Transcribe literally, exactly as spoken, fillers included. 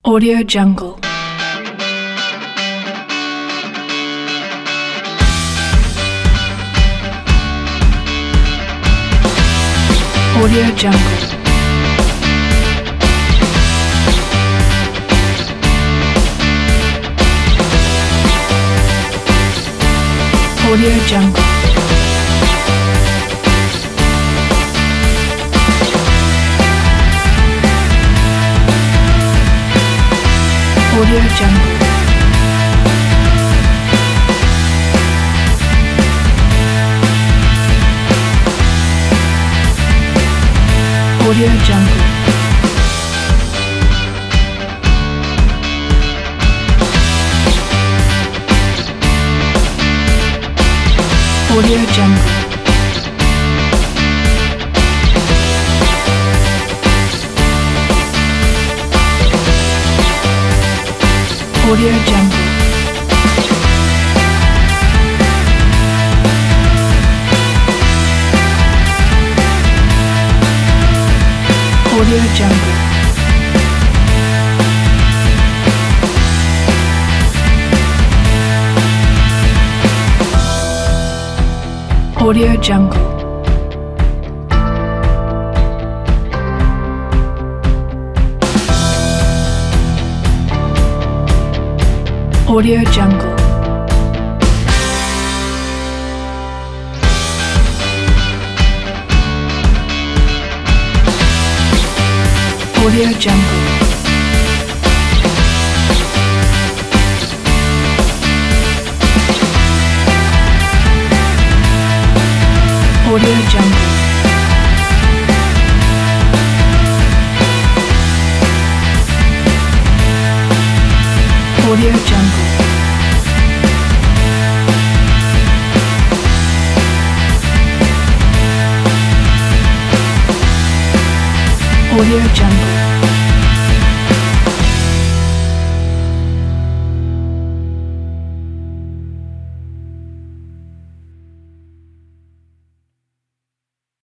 Audio Jungle. Audio Jungle. Audio Jungle. Audio Jungle. Audio Jungle. Audio Jungle. Audio Jungle. Audio Jungle. Audio Jungle. Audio Jungle. Audio Jungle. Audio Jungle. Audio Jungle. Audio Jungle.